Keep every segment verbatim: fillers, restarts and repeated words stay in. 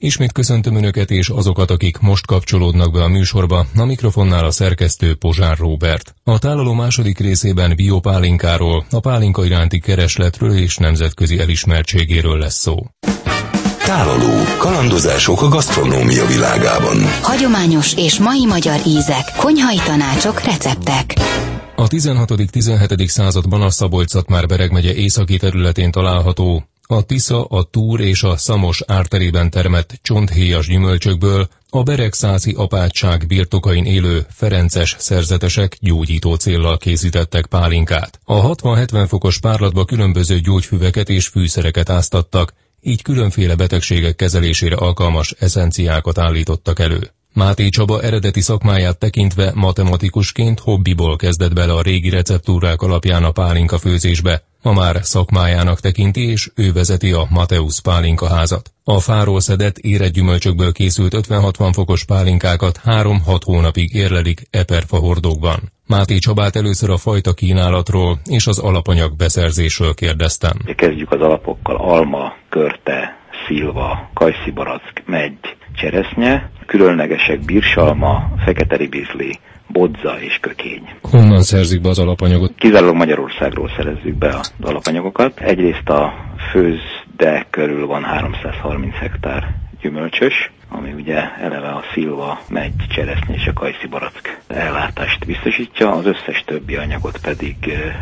Ismét köszöntöm Önöket és azokat, akik most kapcsolódnak be a műsorba, a mikrofonnál a szerkesztő Pozsár Róbert. A tálaló második részében biopálinkáról, a pálinka iránti keresletről és nemzetközi elismertségéről lesz szó. Tálaló. Kalandozások a gasztronómia világában. Hagyományos és mai magyar ízek, konyhai tanácsok, receptek. A tizenhatodik-tizenhetedik században a Szabolcs-Szatmár-Bereg megye északi területén található, a Tisza, a Túr és a Szamos árterében termett csonthéjas gyümölcsökből a beregszászi apátság birtokain élő ferences szerzetesek gyógyító céllal készítettek pálinkát. A hatvan-hetven fokos párlatba különböző gyógyfüveket és fűszereket áztattak, így különféle betegségek kezelésére alkalmas eszenciákat állítottak elő. Máté Csaba eredeti szakmáját tekintve matematikusként hobbiból kezdett bele a régi receptúrák alapján a pálinka főzésbe, ma már szakmájának tekinti, és ő vezeti a Mateusz pálinkaházat. A fáról szedett érett gyümölcsökből készült ötven-hatvan fokos pálinkákat három-hat hónapig érlelik eperfa hordókban. Máté Csabát először a fajta kínálatról és az alapanyag beszerzésről kérdeztem. Kezdjük az alapokkal: alma, körte, szilva, kajszibarack, meggy, cseresznye, különlegesek bírsalma, fekete ribizli, bodza és kökény. Honnan szerzik be az alapanyagot? Kizárólag Magyarországról szerezzük be az alapanyagokat. Egyrészt a főzde körül van háromszázharminc hektár gyümölcsös, ami ugye eleve a szilva, meggy, cseresznye és a kajszibarack ellátást biztosítja, az összes többi anyagot pedig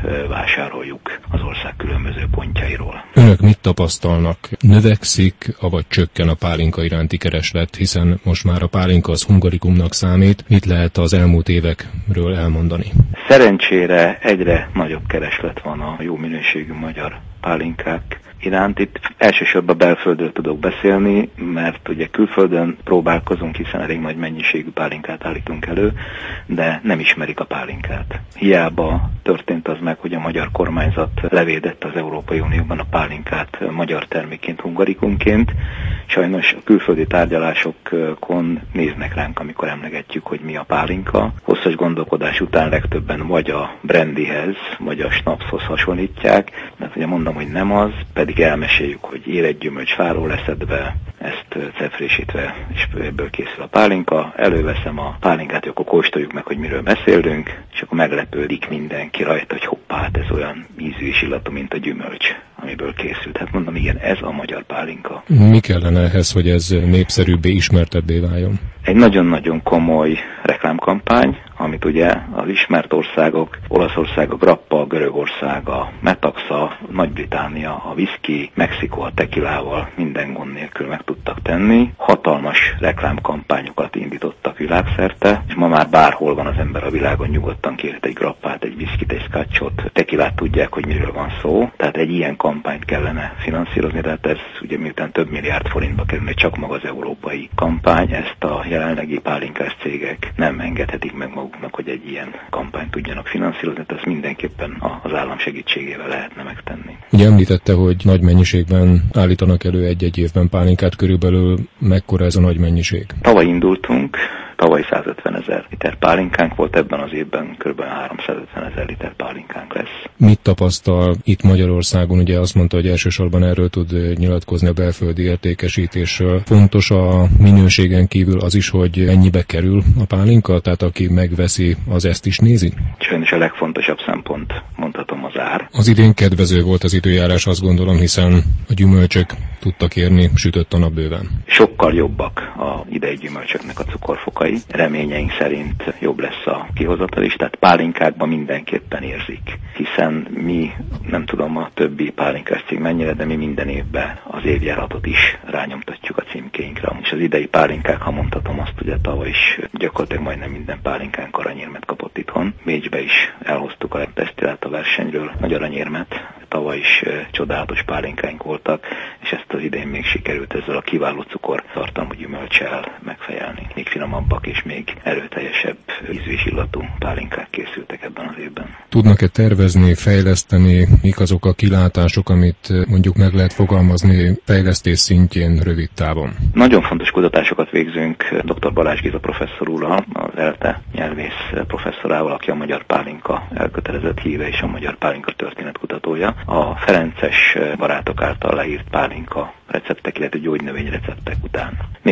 vásároljuk az ország különböző pontjairól. Önök mit tapasztalnak? Növekszik, avagy csökken a pálinka iránti kereslet, hiszen most már a pálinka az hungarikumnak számít. Mit lehet az elmúlt évekről elmondani? Szerencsére egyre nagyobb kereslet van a jó minőségű magyar pálinkák iránt. Itt elsősorban belföldről tudok beszélni, mert ugye külföldön próbálkozunk, hiszen elég nagy mennyiségű pálinkát állítunk elő, de nem ismerik a pálinkát. Hiába történt az meg, hogy a magyar kormányzat levédett az Európai Unióban a pálinkát magyar termékként, hungarikumként. Sajnos a külföldi tárgyalásokon néznek ránk, amikor emlegetjük, hogy mi a pálinka. Hosszas gondolkodás után legtöbben vagy a brandyhez, vagy a snapshoz hasonlítják, mert ugye mondom, hogy nem az, pedig elmeséljük, hogy érett gyümölcs fáról leszedve, ezt cefrésítve, és ebből készül a pálinka. Előveszem a pálinkát, akkor kóstoljuk meg, hogy miről beszélünk, és akkor meglepődik mindenki rajta, hogy hoppá, hát ez olyan ízű és illatú, mint a gyümölcs, amiből készült. Hát mondom, igen, ez a magyar pálinka. Mi kellene ehhez, hogy ez népszerűbbé, ismertebbé váljon? Egy nagyon-nagyon komoly reklámkampány, amit ugye az ismert országok, Olaszország, a grappa, Görögország, a metaxa, Nagy-Britannia, a whisky, Mexikó a tekilával minden gond nélkül meg tudtak tenni. Hatalmas reklámkampányokat indítottak világszerte, és ma már bárhol van az ember a világon, nyugodtan kérhet egy grappát, egy whiskyt, egy scotchot, tekilát, tudják, hogy miről van szó. Tehát egy ilyen kampányt kellene finanszírozni, tehát ez ugye miután több milliárd forintba kerülne csak maga az európai kampány, ezt a jelenlegi pálinkás cégek nem engedhetik meg maguknak, hogy egy ilyen kampányt tudjanak finanszírozni, tehát ezt mindenképpen az állam segítségével lehetne megtenni. Ugye említette, hogy nagy mennyiségben állítanak elő egy-egy évben pálinkát, körülbelül mekkora ez a nagy mennyiség? Tavaly indultunk, tavaly százötven ezer liter pálinkánk volt, ebben az évben kb. háromszázötven ezer liter pálinkánk lesz. Mit tapasztal itt Magyarországon? Ugye azt mondta, hogy elsősorban erről tud nyilatkozni a belföldi értékesítésről. Fontos a minőségen kívül az is, hogy ennyibe kerül a pálinka, tehát aki megveszi, az ezt is nézi? Sajnos a legfontosabb szempont, mondhatom, az ár. Az idén kedvező volt az időjárás, azt gondolom, hiszen a gyümölcsök tudtak érni, sütött a nap bőven. Sokkal jobbak a idei gyümölcsöknek a cukorfokai. Reményeink szerint jobb lesz a kihozatal is, tehát pálinkákban mindenképpen érzik, hiszen mi, nem tudom a többi pálinkás cég mennyire, de mi minden évben az évjáratot is rányomtatjuk a címkéinkre. És az idei pálinkák, ha mondhatom azt, ugye tavaly is gyakorlatilag majdnem minden pálinkánk aranyérmet kapott itthon. Bécsbe is elhoztuk a desztilláta versenyről nagy aranyérmet, tavaly is e, csodálatos pálinkáink voltak, és ezt az idén még sikerült ezzel a kiváló cukortartalmú gyümölccsel megfejelni. Még finomabbak és még erőteljesebb ízű és illatú pálinkák készültek ebben az évben. Tudnak-e tervezni, fejleszteni, mik azok a kilátások, amit mondjuk meg lehet fogalmazni fejlesztés szintjén rövid távon? Nagyon fontos kutatásokat végzünk dr. Balázs Géza professzor úrral, az ELTE nyelvész professzorával, aki a magyar pálinka elkötelezett híve és a magyar pálinka történetkutatója. A ferences barátok által leírt pálinka receptek, illetve gyógynövény receptek után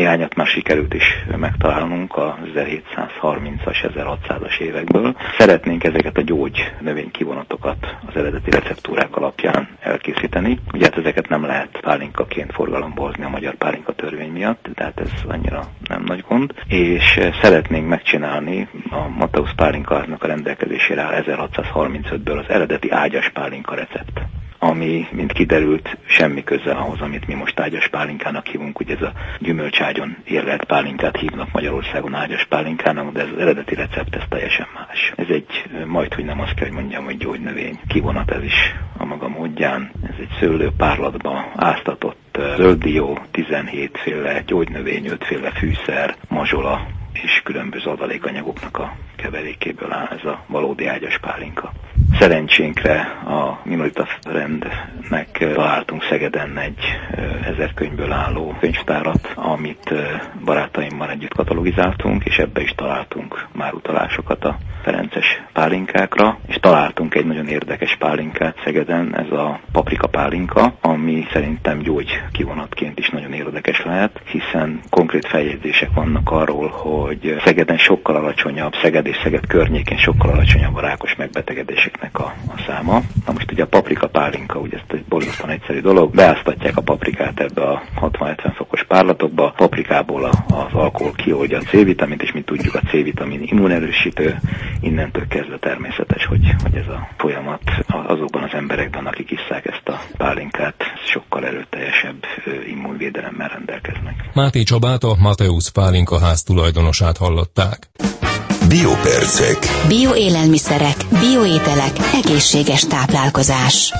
néhányat már sikerült is megtalálnunk az ezerhétszázharmincas, ezerhatszázas évekből. Szeretnénk ezeket a gyógy növénykivonatokat az eredeti receptúrák alapján elkészíteni. Ugye hát ezeket nem lehet pálinkaként forgalomba hozni a magyar pálinka törvény miatt, tehát ez annyira nem nagy gond. És szeretnénk megcsinálni, a Mateusz pálinkaháznak a rendelkezésére áll ezerhatszázharmincötből az eredeti ágyas pálinka recept, ami, mint kiderült, semmi közel ahhoz, amit mi most ágyas pálinkának hívunk. Ugye ez a gyümölcságyon érlelt pálinkát hívnak Magyarországon ágyas pálinkának, de ez az eredeti recept, ez teljesen más. Ez egy, majdhogy nem azt kell, hogy mondjam, hogy gyógynövény kivonat, ez is a maga módján. Ez egy szőlőpárlatba áztatott zölddió, tizenhét féle gyógynövény, öt féle fűszer, mazsola és különböző adalékanyagoknak a keverékéből áll ez a valódi ágyas pálinka. Szerencsénkre a Minorita rendnek találtunk Szegeden egy ezer könyvből álló könyvtárat, amit barátaimmal együtt katalogizáltunk, és ebbe is találtunk már utalásokat a ferences pálinkákra, és találtunk egy nagyon érdekes pálinkát Szegeden, ez a paprika pálinka, ami szerintem gyógy kivonatként is nagyon érdekes lehet, hiszen konkrét feljegyzések vannak arról, hogy Szegeden sokkal alacsonyabb, Szeged és Szeged környékén sokkal alacsonyabb a rákos megbetegedéseknek a, a száma. Na most ugye a paprika pálinka, ugye ezt egy borzasztóan egyszerű dolog, beáztatják a paprikát ebbe a hatvan-hetven fokos párlatokba, a paprikából a, az alkohol kioldja a C-vitamint, és mint tudjuk, a C-vitamin immunerősítő, innentől kezdve természetes, hogy, hogy ez a folyamat azokban az emberekben, akik isszák ezt a pálinkát, sokkal erőteljesebb immunvédelemmel rendelkeznek. Máté Csabát, a Mateusz pálinkaház tulajdonosát hallották. Biopercek. Bioélelmiszerek, bioételek, egészséges táplálkozás.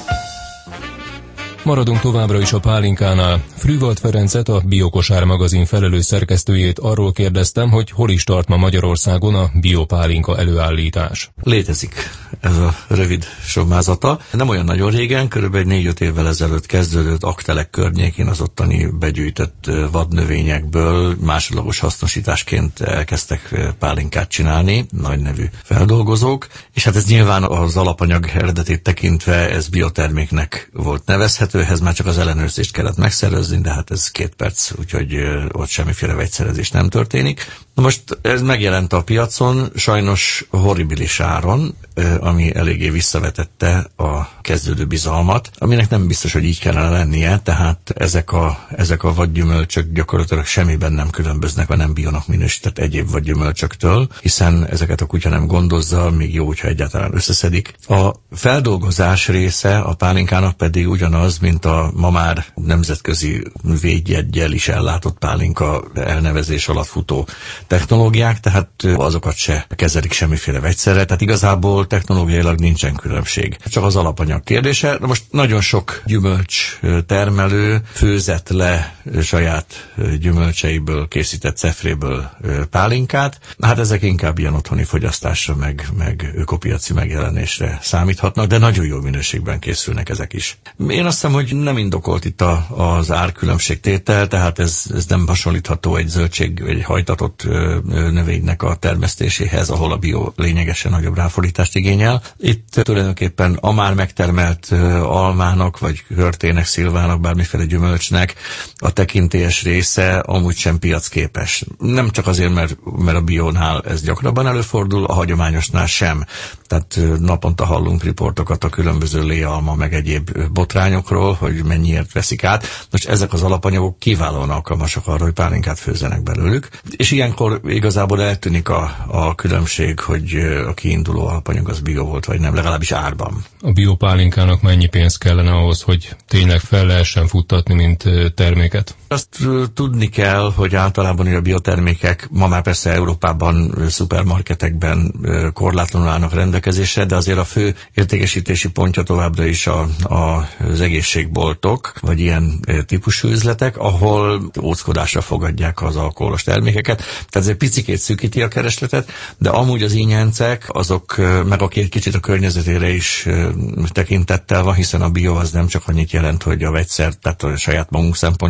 Maradunk továbbra is a pálinkánál. Frühwald Ferencet, a Biokosár magazin felelős szerkesztőjét arról kérdeztem, hogy hol is tart ma Magyarországon a biopálinka előállítás. Létezik ez a rövid sommázata. Nem olyan nagyon régen, körülbelül négy-öt évvel ezelőtt kezdődött Aktelek környékén az ottani begyűjtött vadnövényekből másodlagos hasznosításként elkezdtek pálinkát csinálni, nagy nevű feldolgozók, és hát ez nyilván az alapanyag eredetét tekintve ez bioterméknek volt nevezhető. Ehhez már csak az ellenőrzést kellett megszervezni, de hát ez két perc, úgyhogy ott semmiféle vegyszerezés nem történik. Na most ez megjelent a piacon, sajnos horribilis áron, ami eléggé visszavetette a kezdődő bizalmat, aminek nem biztos, hogy így kellene lennie, tehát ezek a, ezek a vadgyümölcsök gyakorlatilag semmiben nem különböznek a nem bionak minősített egyéb vadgyümölcsöktől, hiszen ezeket a kutya nem gondozza, még jó, hogyha egyáltalán összeszedik. A feldolgozás része a pálinkának pedig ugyanaz, mint a ma már nemzetközi védjeggyel is ellátott pálinka elnevezés alatt futó technológiák, tehát azokat se kezelik semmiféle vegyszerre, tehát igazából technológiailag nincsen különbség. Csak az alapanyag kérdése. De most nagyon sok gyümölcs termelő főzett le saját gyümölcseiből készített cefréből pálinkát. Hát ezek inkább ilyen otthoni fogyasztásra, meg, meg ökopiaci megjelenésre számíthatnak, de nagyon jó minőségben készülnek ezek is. Én azt hiszem, hogy nem indokolt itt a, az árkülönbségtétel, tehát ez, ez nem hasonlítható egy zöldség, egy hajtatott növénynek a termesztéséhez, ahol a bio lényegesen nagyobb ráfordítást igényel. Itt tulajdonképpen a már megtermelt almának, vagy körtének, szilvának, bármiféle gyümölcsnek a tekintélyes része amúgy sem piacképes. Nem csak azért, mert, mert a biónál ez gyakrabban előfordul, a hagyományosnál sem. Tehát naponta hallunk riportokat a különböző léalma meg egyéb botrányokról, hogy mennyiért veszik át. Most ezek az alapanyagok kiválóan alkalmasak arra, hogy pálinkát főzzenek belőlük. És ilyenkor igazából eltűnik a, a különbség, hogy a kiinduló alapanyag az bio volt, vagy nem, legalábbis árban. A biopálinkának mennyi pénz kellene ahhoz, hogy tényleg fel lehessen futtatni, mint terméket? Azt tudni kell, hogy általában a biotermékek ma már persze Európában, szupermarketekben korlátlanul állnak rendelkezésre, de azért a fő értékesítési pontja továbbra is a, a, az egészségboltok, vagy ilyen típusú üzletek, ahol óckodásra fogadják az alkoholos termékeket. Tehát ez egy picikét szűkíti a keresletet, de amúgy az ínyencek, azok meg aki egy kicsit a környezetére is tekintettel van, hiszen a bio az nem csak annyit jelent, hogy a vegyszer, tehát a saját magunk szempontjából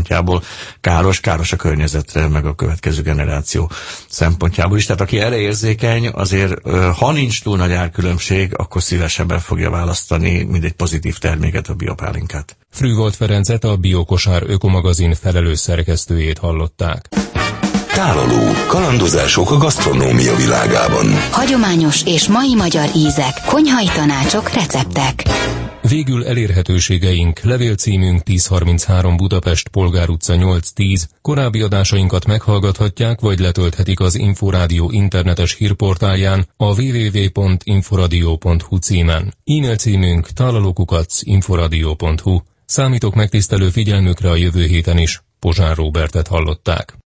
káros, káros a környezetre, meg a következő generáció szempontjából is. Tehát aki erre érzékeny, azért ha nincs túl nagy árkülönbség, akkor szívesebben fogja választani mindegy pozitív terméket, a biopálinkát. Frühvold Ferencet, a Biokosár ökomagazin felelős szerkesztőjét hallották. Tálaló. Kalandozások a gasztronómia világában. Hagyományos és mai magyar ízek, konyhai tanácsok, receptek. Végül elérhetőségeink, levélcímünk tíz harminchárom Budapest, Polgár utca nyolc tíz. Korábbi adásainkat meghallgathatják, vagy letölthetik az Inforádió internetes hírportálján a double-u double-u double-u pont inforadio pont hu címen. E-mail címünk tálalókukac inforadio pont hu. Számítok megtisztelő figyelmükre a jövő héten is. Pozsár Róbertet hallották.